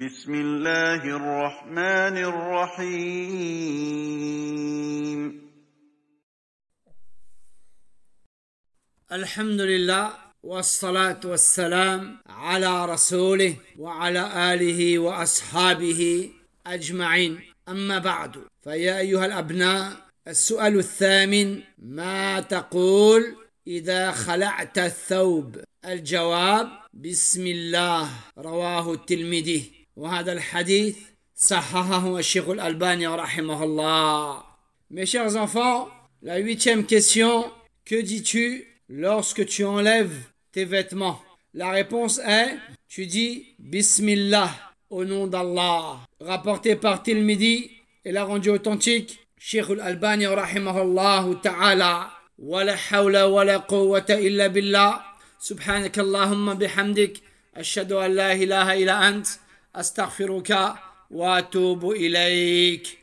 بسم الله الرحمن الرحيم. الحمد لله والصلاة والسلام على رسوله وعلى آله وأصحابه أجمعين، أما بعد، فيا أيها الأبناء، السؤال الثامن: ما تقول إذا خلعت الثوب؟ الجواب: بسم الله. رواه الترمذي، وهذا الحديث صححه الشيخ الألباني رحمه الله. Mes chers enfants, la 8e question: que dis-tu lorsque tu enlèves tes vêtements? La réponse est: tu dis Bismillah, au nom d'Allah. Rapporté par Tirmidhi et l'a rendu authentique Cheikh al-Albani rahimahullah ta'ala. Wa la hawla wa la quwwata illa billah. Subhanak Allahumma bihamdik. Ashhadu an la ilaha illa ant. Astaghfiruka wa atubu ilayk.